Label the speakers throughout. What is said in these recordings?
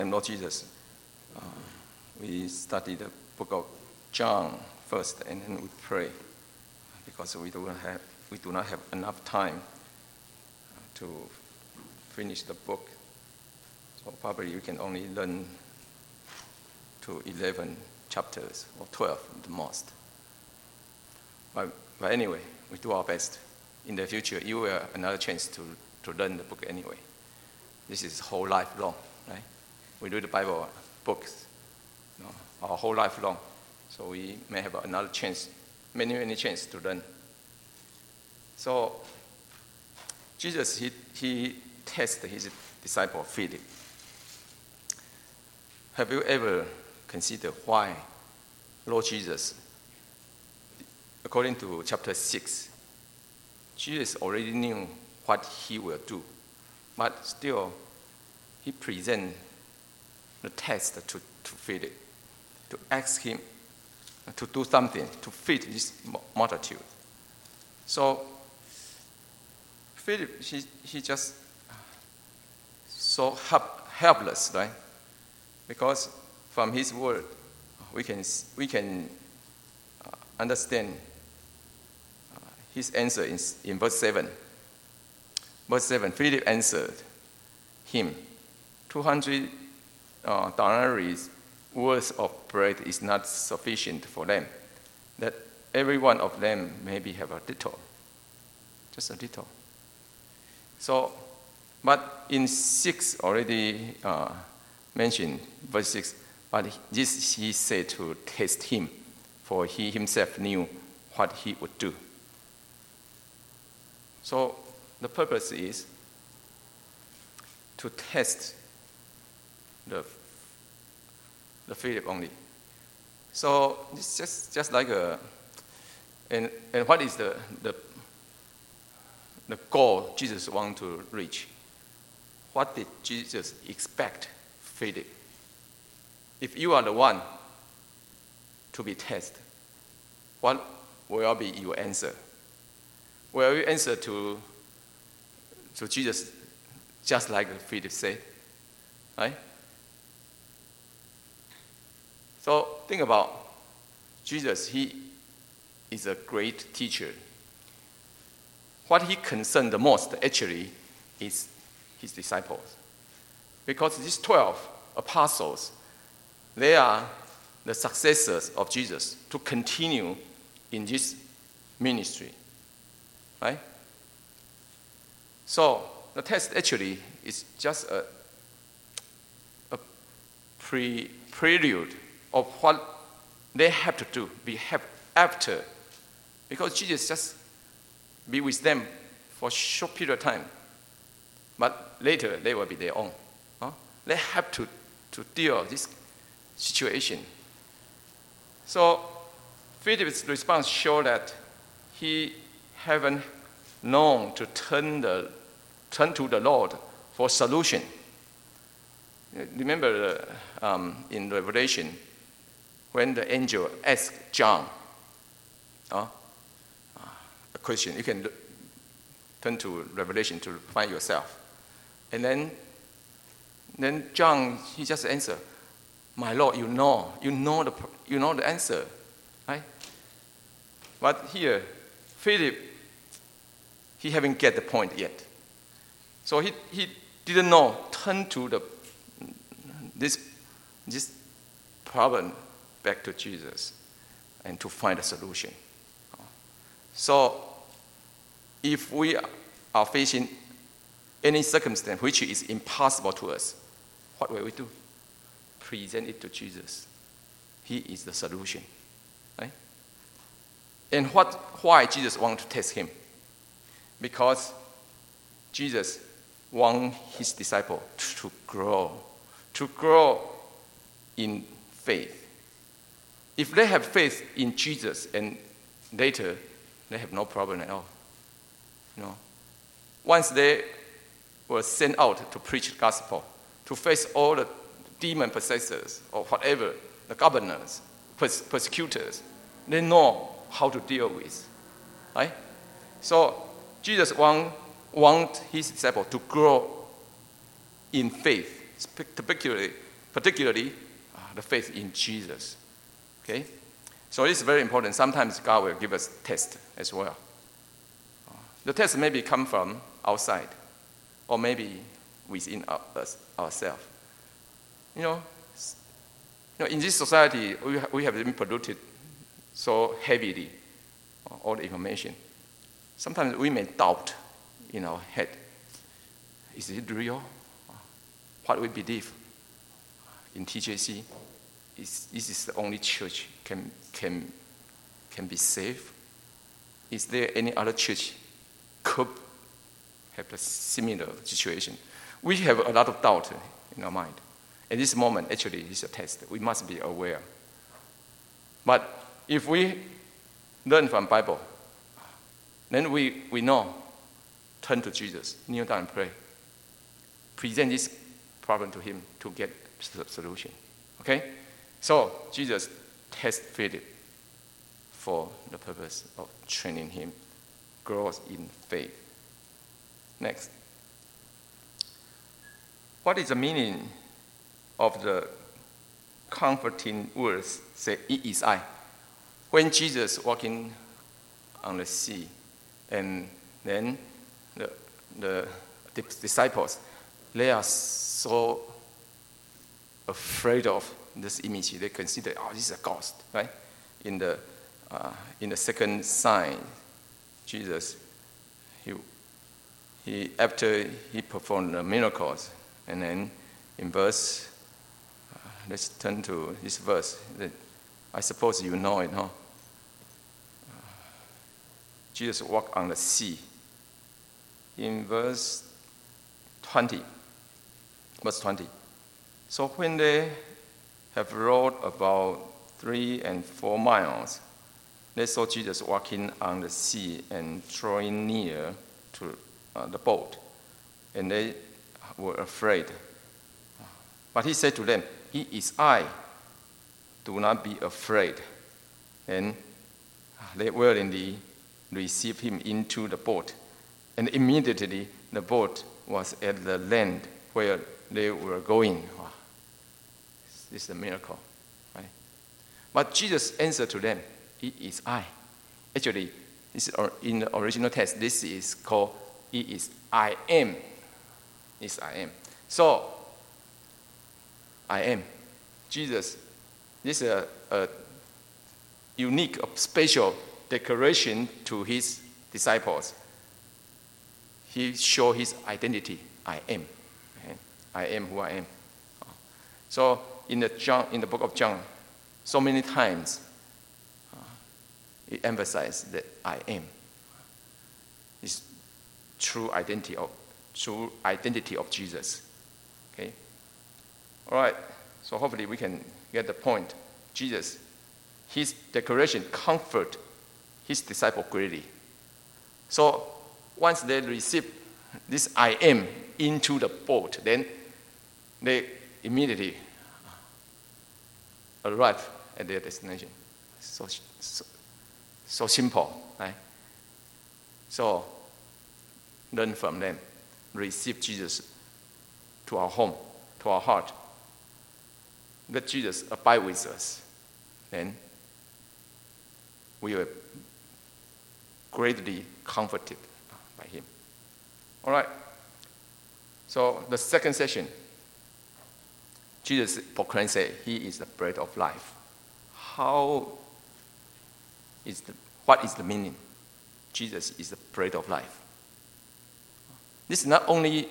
Speaker 1: and Lord Jesus, we study the book of John first, and then we pray, because we do not have enough time to finish the book. So probably we can only learn to 11 chapters or 12 at the most. But anyway, we do our best. In the future, you will have another chance to learn the book anyway. This is whole life long, right? We read the Bible books our whole life long. So we may have another chance, many chances to learn. So Jesus, he tested his disciple Philip. Have you ever considered why Lord Jesus, according to chapter 6, Jesus already knew what he will do, but still he presented the test to Philip, to ask him to do something to feed this multitude. So Philip, he just so helpless, right? Because from his word, we can understand his answer in verse 7. Verse 7, Philip answered him, 200 denarii worth of bread is not sufficient for them, that every one of them maybe have a little, just a little. So, but in 6 already mentioned, verse 6, but this he said to test him, for he himself knew what he would do. So the purpose is to test the Philip only. So it's just like and what is the goal Jesus want to reach? What did Jesus expect Philip? If you are the one to be tested, what will be your answer? Will you answer to Jesus just like Philip said? Right? So think about Jesus. He is a great teacher. What he concerned the most actually is his disciples. Because these 12 apostles, they are the successors of Jesus to continue in this ministry. Right? So the test actually is just a prelude of what they have to do, after. Because Jesus just be with them for a short period of time. But later they will be their own. They have to deal with this situation. So Philip's response showed that he haven't known to turn to the Lord for solution. Remember in Revelation, when the angel asked John a question, you can turn to Revelation to find yourself. And then John, he just answered, "My Lord, you know the answer, right?" But here, Philip, he haven't get the point yet. So he didn't know, turn to this problem back to Jesus and to find a solution. So if we are facing any circumstance which is impossible to us, what will we do? Present it to Jesus. He is the solution. Right? And why Jesus wants to test him? Because Jesus wants his disciple to grow in faith. If they have faith in Jesus and later they have no problem at all. Once they were sent out to preach the gospel, to face all the demon possessors or whatever, the governors, persecutors, they know how to deal with. Right? So Jesus wants his disciple to grow in faith, particularly particularly the faith in Jesus. Okay? So it's very important. Sometimes God will give us test as well. The test maybe come from outside, or maybe within us ourselves. In this society, we have been polluted so heavily, all the information. Sometimes we may doubt in our head, is it real? What we believe in TJC, this is the only church can be saved? Is there any other church could have a similar situation? We have a lot of doubt in our mind. At this moment, actually, it's a test. We must be aware. But if we learn from Bible, then we know, turn to Jesus, kneel down and pray. Present this problem to him to get the solution. Okay? So Jesus tested Philip for the purpose of training him, growth in faith. Next. What is the meaning of the comforting words, say, "It is I"? When Jesus walking on the sea, and then the disciples, they are so afraid of this image. They consider, this is a ghost, right? In the second sign, Jesus, he after he performed the miracles, and then in verse, let's turn to this verse. I suppose you know it, huh? Jesus walked on the sea. In verse 20. So when they have rowed about 3 and 4 miles, they saw Jesus walking on the sea and drawing near to the boat, and they were afraid. But he said to them, "It is I. Do not be afraid." And they willingly received him into the boat, and immediately the boat was at the land where they were going. Wow. This is a miracle, right? But Jesus answered to them, "It is I." Actually, this is in the original text, this is called, "It is I am." It's I am. So, I am. Jesus, this is a unique, special declaration to his disciples. He showed his identity. I am. I am who I am. So in the book of John, so many times it emphasizes that I am. It's true identity of Jesus. Okay. All right. So hopefully we can get the point. Jesus, his declaration comfort his disciple greatly. So once they receive this "I am" into the boat, then they immediately arrive at their destination. So simple, right? So learn from them, receive Jesus to our home, to our heart. Let Jesus abide with us, then we will greatly comforted by him. All right. So the second session, Jesus proclaimed, say, he is the bread of life. What is the meaning? Jesus is the bread of life. This is not only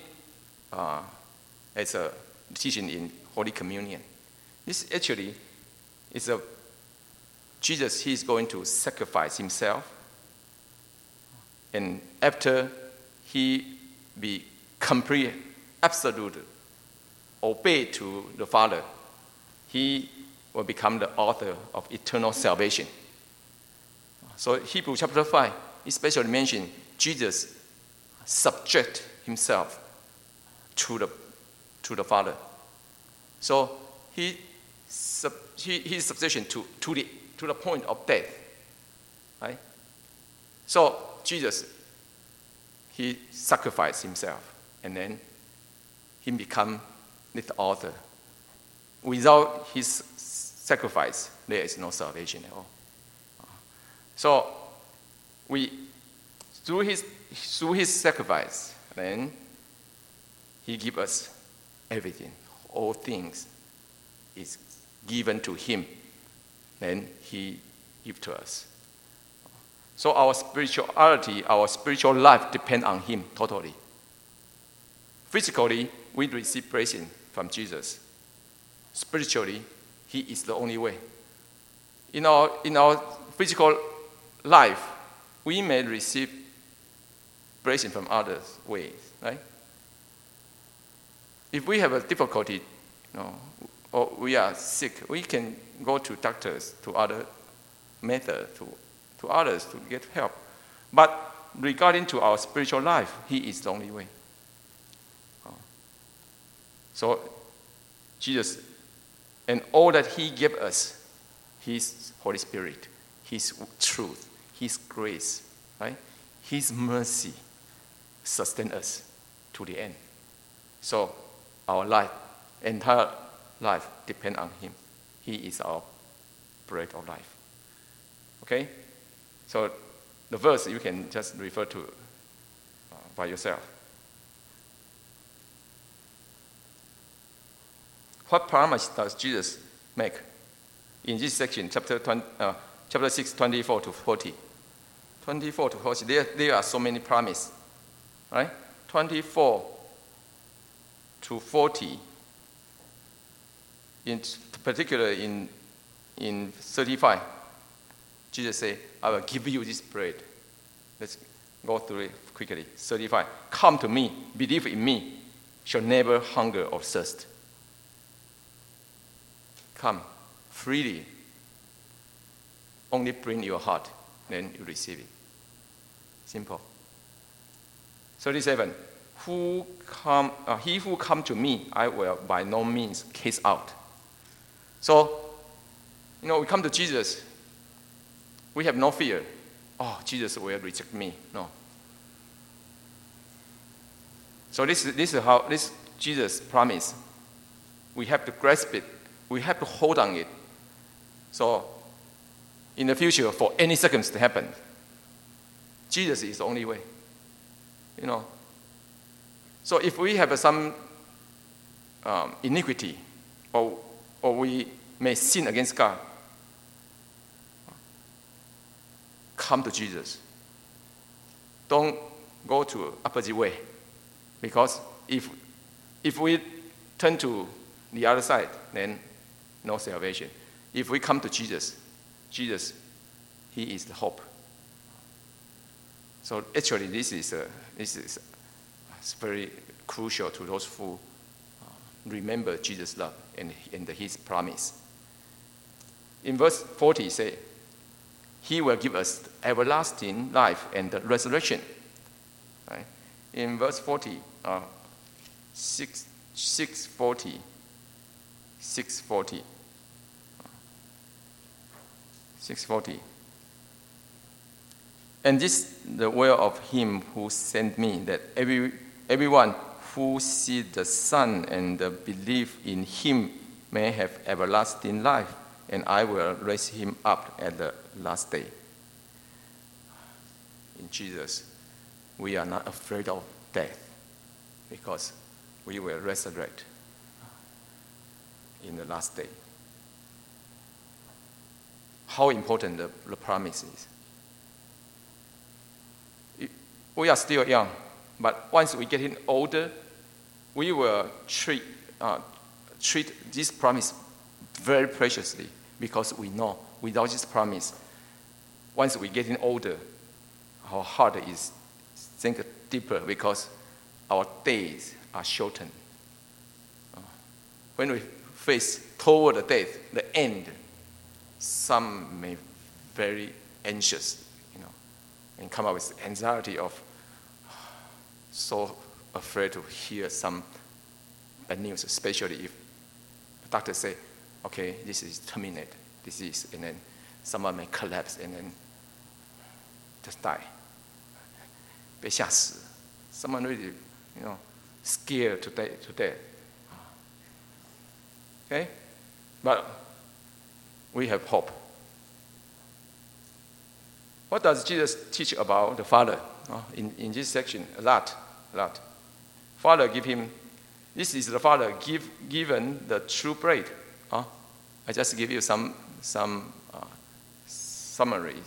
Speaker 1: as a teaching in Holy Communion. This actually is Jesus, he is going to sacrifice himself. And after he be complete, absolute, obey to the Father, he will become the author of eternal salvation. So Hebrews chapter 5 especially mentions Jesus subject himself to the Father. So his subjection to the point of death, right? So Jesus, he sacrificed himself, and then he become the author without his sacrifice, there is no salvation at all. So through his sacrifice, then he gives us everything. All things is given to him. Then he gives to us. So our spirituality, our spiritual life depends on him totally. Physically, we receive blessing from Jesus. Spiritually, he is the only way. In our physical life, we may receive blessing from others ways, right? If we have a difficulty, or we are sick, we can go to doctors, to other methods, to others to get help. But regarding to our spiritual life, he is the only way. So Jesus, and all that he gave us, his Holy Spirit, his truth, his grace, right? His mercy sustain us to the end. So our life, entire life, depend on him. He is our bread of life. Okay? So the verse you can just refer to by yourself. What promise does Jesus make in this section, chapter 6, 24 to 40? 24 to 40, there are so many promises, right? 24 to 40, in particular in 35, Jesus said, I will give you this bread. Let's go through it quickly. 35, come to me, believe in me, shall never hunger or thirst. Come freely. Only bring your heart, then you receive it. Simple. 37. He who come to me, I will by no means cast out. So, we come to Jesus. We have no fear. Oh, Jesus will reject me. No. So this is how this Jesus promise. We have to grasp it. We have to hold on it. So, in the future, for any circumstance to happen, Jesus is the only way. So if we have some iniquity, or we may sin against God, come to Jesus. Don't go to opposite way, because if we turn to the other side, then no salvation. If we come to Jesus, he is the hope. So actually, this is very crucial to those who remember Jesus' love and his promise. In verse 40, say, he will give us everlasting life and the resurrection. Right? In verse 40, 640. And this the will of him who sent me, that everyone who sees the Son and believe in him may have everlasting life, and I will raise him up at the last day. In Jesus, we are not afraid of death, because we will resurrect in the last day. How important the promise is. We are still young, but once we get older, we will treat this promise very preciously, because we know without this promise, once we get older, our heart is sink deeper, because our days are shortened. When we face toward the death, the end, some may very anxious, and come up with anxiety of so afraid to hear some bad news, especially if the doctor say, okay, this is terminate disease, and then someone may collapse and then just die. 被吓死. Someone really, scared to death. Okay? But we have hope. What does Jesus teach about the Father? In this section, a lot. Father give him, this is the Father given the true bread. I just give you some summaries.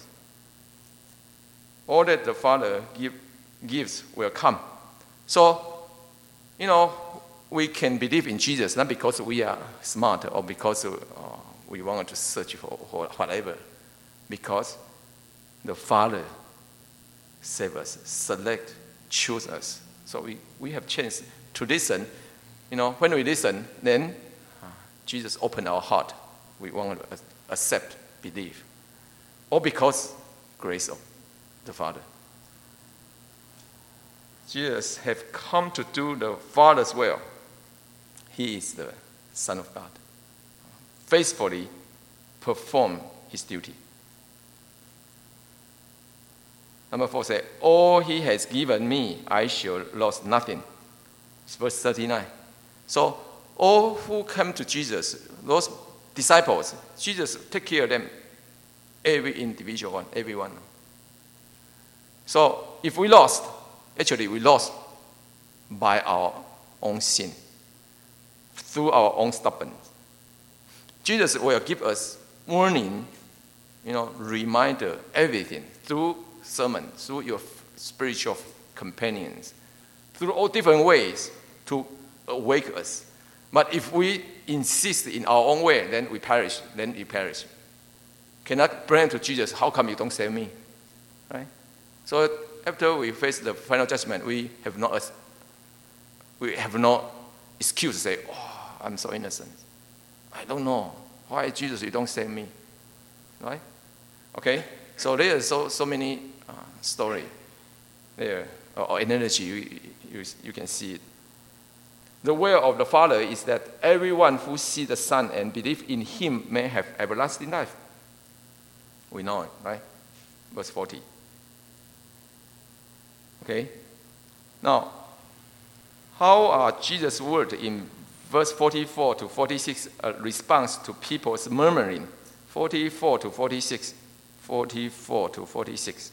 Speaker 1: All that the Father gives will come. So, we can believe in Jesus, not because we are smart or because we want to search for whatever, because the Father save us, select, choose us. So we have chance to listen. When we listen, then Jesus opened our heart. We want to accept, believe. All because grace of the Father. Jesus have come to do the Father's will. He is the Son of God. Faithfully perform his duty. Number 4 says, all he has given me, I shall lose nothing. It's verse 39. So all who come to Jesus, those disciples, Jesus take care of them, every individual one, everyone. So if we lost, actually we lost by our own sin, through our own stubbornness. Jesus will give us warning, reminder, everything, through sermon, through your spiritual companions, through all different ways to awake us. But if we insist in our own way, then we perish, then you perish. Cannot blame to Jesus, how come you don't save me? Right? So after we face the final judgment, we have no excuse to say, I'm so innocent. I don't know. Why, Jesus, you don't save me? Right? Okay? So there are so many stories there, or analogy, you can see it. The will of the Father is that everyone who sees the Son and believes in him may have everlasting life. We know it, right? Verse 40. Okay? Now, how are Jesus' words in verse 44 to 46 a response to people's murmuring? 44 to 46. 44 to 46.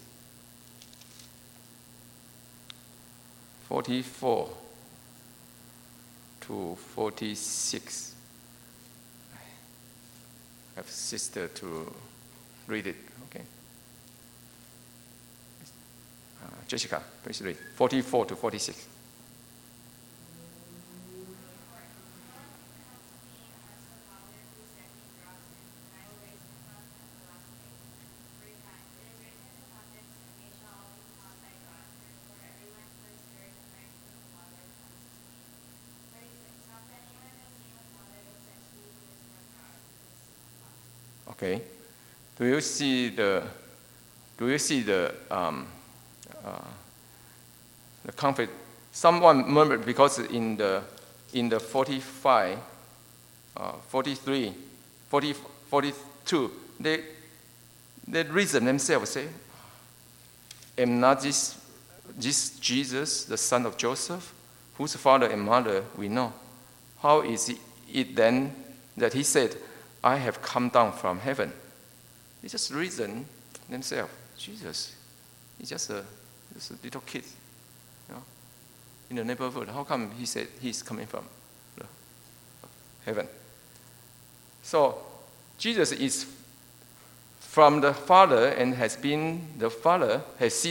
Speaker 1: 44 to 46. I have a sister to read it, okay? Jessica, please read. 44 to 46. Okay, do you see the conflict? Someone murmured because in the 45, 43, 40, 42, they reason themselves, say, am not this Jesus, the son of Joseph, whose father and mother we know? How is it then that he said, I have come down from heaven? They just reason themselves. Jesus, he's just a little kid, in the neighborhood. How come he said he's coming from heaven? So Jesus is from the Father and has seen the Father.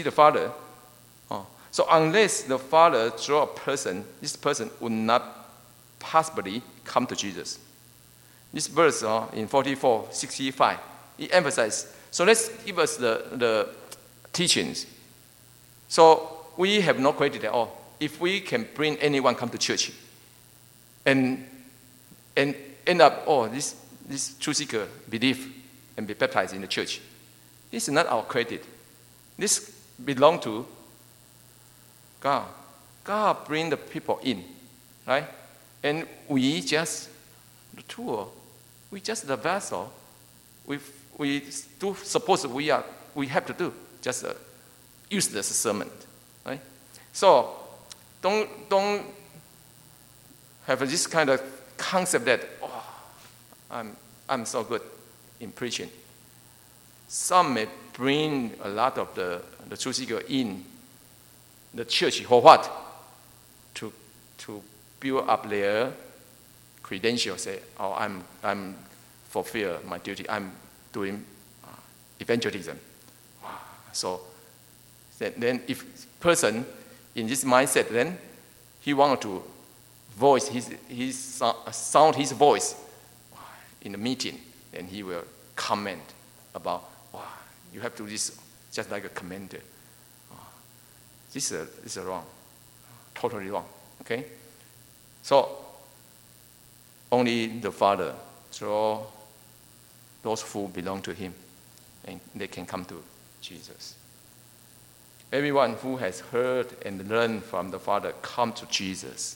Speaker 1: So unless the Father draw a person, this person would not possibly come to Jesus. This verse in 44, 65, it emphasizes. So let's give us the teachings. So we have no credit at all. If we can bring anyone come to church and end up, this truth seeker believe and be baptized in the church, this is not our credit. This belongs to God. God bring the people in, right? And we just the tool. We just the vessel. We do suppose we have to do just a useless sermon, right? So don't have this kind of concept that I'm so good in preaching. Some may bring a lot of the truth seeker in the church for what? To build up their credentials. Say, oh, I'm fulfill my duty. I'm doing evangelism. So then if person in this mindset, then he wanted to voice sound his voice in the meeting, and he will comment about, you have to do this just like a commander. This is wrong, totally wrong. Okay, so only the Father draw those who belong to Him, and they can come to Jesus. Everyone who has heard and learned from the Father come to Jesus.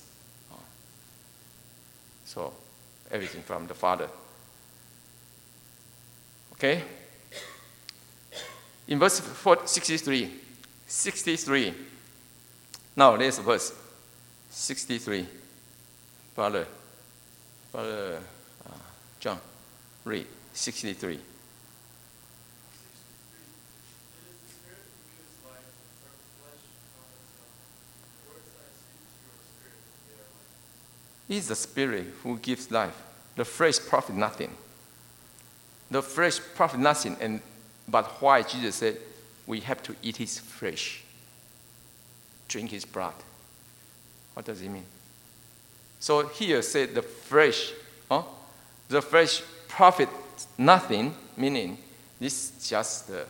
Speaker 1: So everything from the Father. Okay? In verse 63. Now there's verse 63. Brother John, read 63. It is the Spirit who gives life. The flesh profit nothing. The flesh profit nothing, but why Jesus said we have to eat his flesh, drink his blood. What does it mean? So here said the flesh profit nothing, meaning this is just the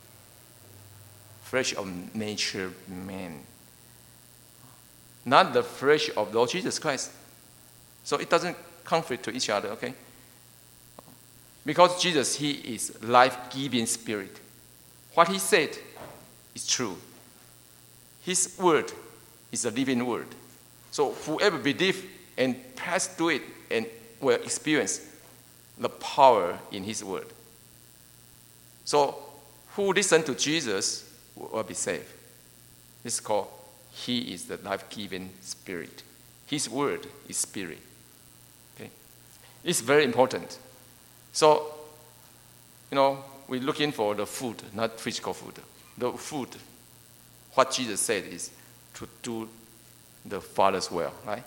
Speaker 1: flesh of nature man, not the flesh of Lord Jesus Christ. So it doesn't conflict to each other, okay? Because Jesus, he is life-giving spirit. What he said is true. His word is a living word. So whoever believes and pass through it and will experience the power in his word. So who listen to Jesus will be saved. This is called, he is the life-giving spirit. His word is spirit. Okay? It's very important. So, we're looking for the food, not physical food. The food, what Jesus said is to do the Father's will, right?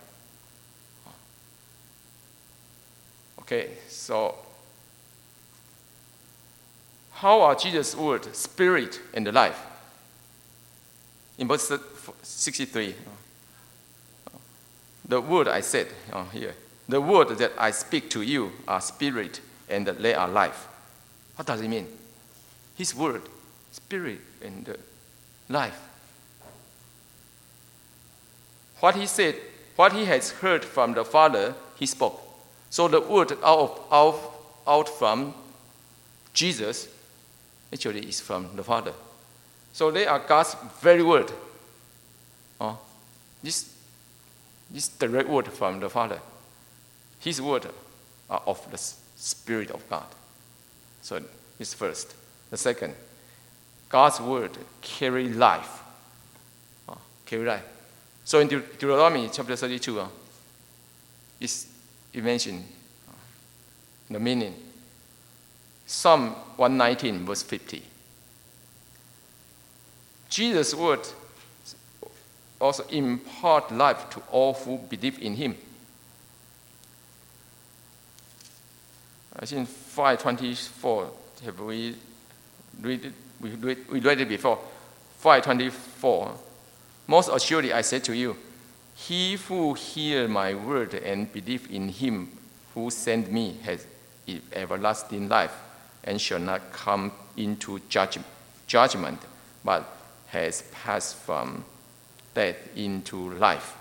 Speaker 1: Okay, so how are Jesus' word, spirit, and the life? In verse 63, the word I said here, the word that I speak to you are spirit and they are life. What does it mean? His word, spirit and life. What he said, what he has heard from the Father, he spoke. So the word out from Jesus actually is from the Father. So they are God's very word. This direct word from the Father. His word are of the Spirit of God. So it's first. The second, God's word carry life. Carry life. So in Deuteronomy chapter 32, it mentioned the meaning. Psalm 119 verse 50. Jesus' word also impart life to all who believe in him. I think 5:24. Have we read it? We read it before. 5:24. Most assuredly I say to you, he who hear my word and believe in him who sent me has everlasting life, and shall not come into judgment, but has passed from death into life.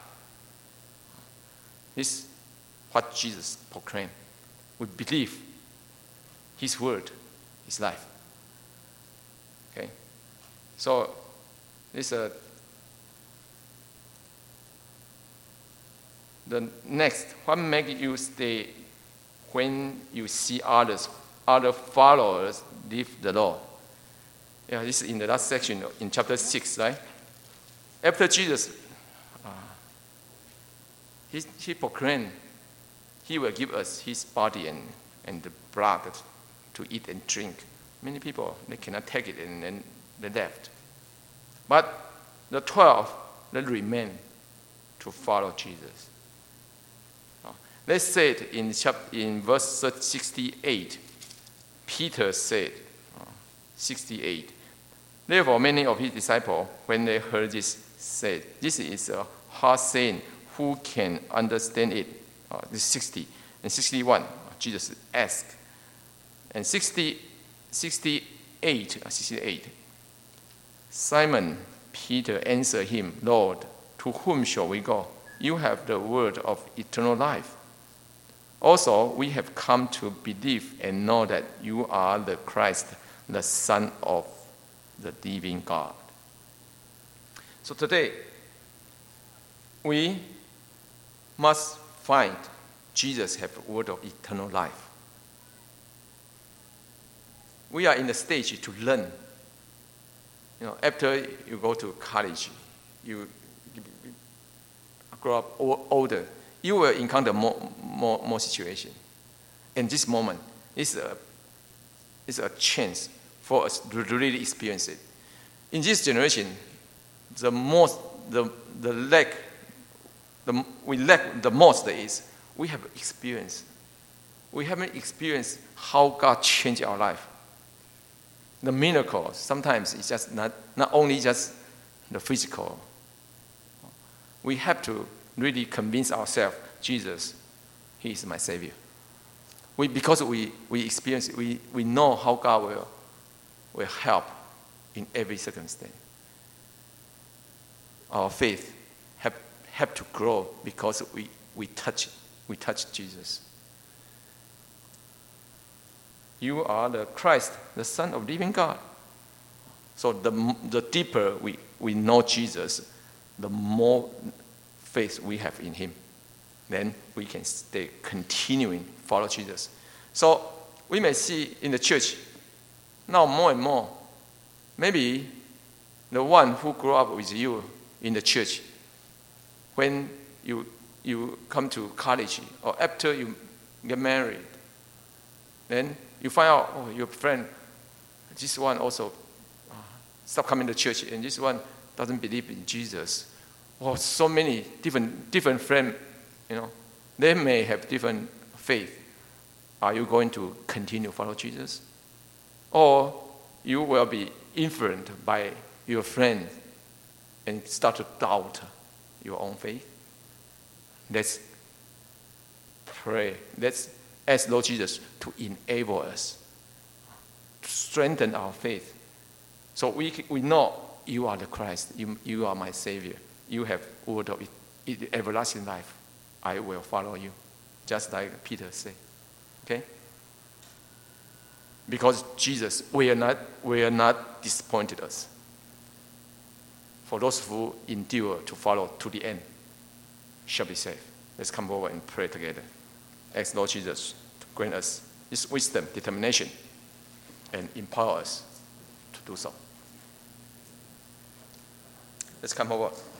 Speaker 1: This is what Jesus proclaimed. We believe his word is life. Okay? So, this the next, what makes you stay when you see other followers leave the Lord? Yeah, this is in the last section in chapter 6, right? After Jesus, he proclaimed he will give us his body and the blood to eat and drink. Many people, they cannot take it and then they left. But the 12, they remain to follow Jesus. They said in verse 68, Peter said, 68, therefore many of his disciples, when they heard this, said, this is a hard saying, who can understand it? This 60. And 61, Jesus asked. And 68, Simon Peter answered him, Lord, to whom shall we go? You have the word of eternal life. Also, we have come to believe and know that you are the Christ, the Son of the living God. So today, we must find Jesus have the word of eternal life. We are in the stage to learn. After you go to college, you grow up older, you will encounter more situation. And this moment is a chance for us to really experience it. In this generation, we lack the most is we have experience. We haven't experienced how God changed our life. The miracle sometimes is just not only just the physical. We have to really convince ourselves, Jesus, He is my Savior. Because we experience it, we know how God will help in every circumstance. Our faith have to grow because we touch Jesus. You are the Christ, the Son of the living God. So the deeper we know Jesus, the more faith we have in Him. Then we can stay continuing follow Jesus. So we may see in the church now more and more, maybe the one who grew up with you in the church, when you come to college or after you get married, then you find out, your friend, this one also stopped coming to church, and this one doesn't believe in Jesus. So many different friends, they may have different faith. Are you going to continue follow Jesus? Or you will be influenced by your friends and start to doubt your own faith? Let's pray. Let's ask Lord Jesus to enable us, to strengthen our faith. So we know you are the Christ. You are my Savior. You have word of everlasting life. I will follow you. Just like Peter said. Okay? Because Jesus will not disappoint us. For those who endure to follow to the end shall be saved. Let's come over and pray together. Ask Lord Jesus to grant us His wisdom, determination, and empower us to do so. Let's come over.